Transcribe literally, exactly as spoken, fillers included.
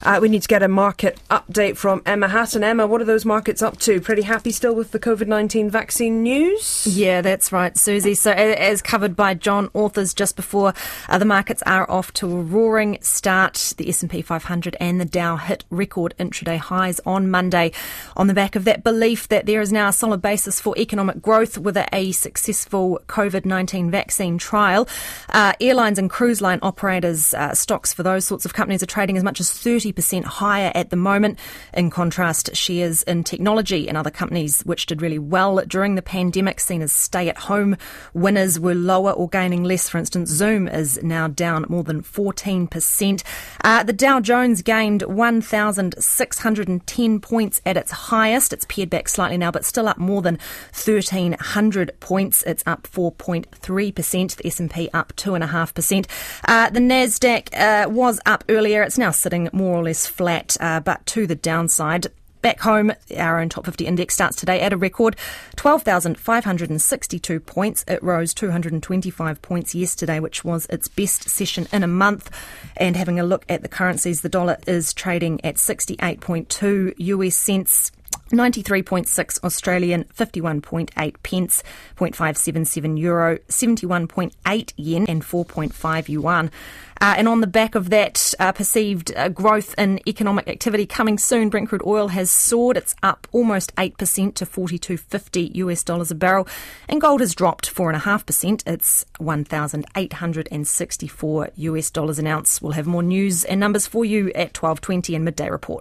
Uh, we need to get a market update from Emma Hatton. Emma, what are those markets up to? Pretty happy still with the COVID nineteen vaccine news? Yeah, that's right, Susie. So as covered by John Authors just before, uh, the markets are off to a roaring start. The S and P five hundred and the Dow hit record intraday highs on Monday on the back of that belief that there is now a solid basis for economic growth with a, a successful COVID nineteen vaccine trial. Uh, airlines and cruise line operators, uh, stocks for those sorts of companies are trading as much as thirty percent higher at the moment. In contrast, shares in technology and other companies which did really well during the pandemic, seen as stay-at-home winners, were lower or gaining less. For instance, Zoom is now down more than fourteen percent. Uh, the Dow Jones gained one thousand six hundred ten points at its highest. It's pared back slightly now, but still up more than thirteen hundred points. It's up four point three percent. The S and P up two point five percent. Uh, the Nasdaq uh, was up earlier. It's now sitting more or less flat, uh, but to the downside. Back home, our own top fifty index starts today at a record twelve thousand five hundred sixty-two points. It rose two hundred twenty-five points yesterday, which was its best session in a month. And having a look at the currencies, the dollar is trading at sixty-eight point two U S cents. ninety-three point six Australian, fifty-one point eight pence, zero point five seven seven euro, seventy-one point eight yen and four point five yuan. Uh, and on the back of that uh, perceived uh, growth in economic activity coming soon, Brent crude oil has soared. It's up almost eight percent to forty-two fifty U S dollars a barrel. And gold has dropped four point five percent. It's one thousand eight hundred sixty-four U S dollars an ounce. We'll have more news and numbers for you at twelve twenty in Midday Report.